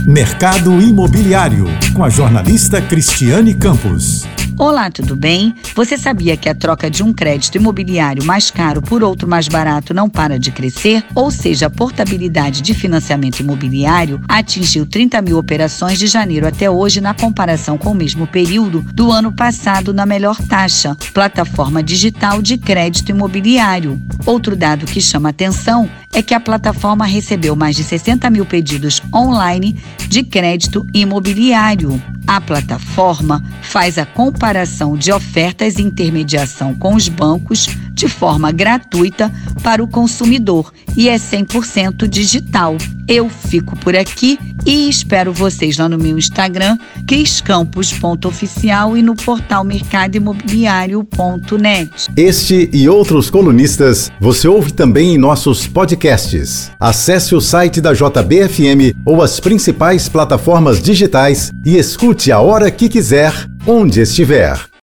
Mercado Imobiliário, com a jornalista Cristiane Campos. Olá, tudo bem? Você sabia que a troca de um crédito imobiliário mais caro por outro mais barato não para de crescer? Ou seja, a portabilidade de financiamento imobiliário atingiu 30 mil operações de janeiro até hoje na comparação com o mesmo período do ano passado na Melhor Taxa, plataforma digital de crédito imobiliário. Outro dado que chama atenção é que a plataforma recebeu mais de 60 mil pedidos online de crédito imobiliário. A plataforma faz a comparação de ofertas e intermediação com os bancos de forma gratuita para o consumidor e é 100% digital. Eu fico por aqui e espero vocês lá no meu Instagram, criscampos.oficial, e no portal mercadoimobiliario.net. Este e outros colunistas você ouve também em nossos podcasts. Acesse o site da JBFM ou as principais plataformas digitais e escute a hora que quiser, onde estiver.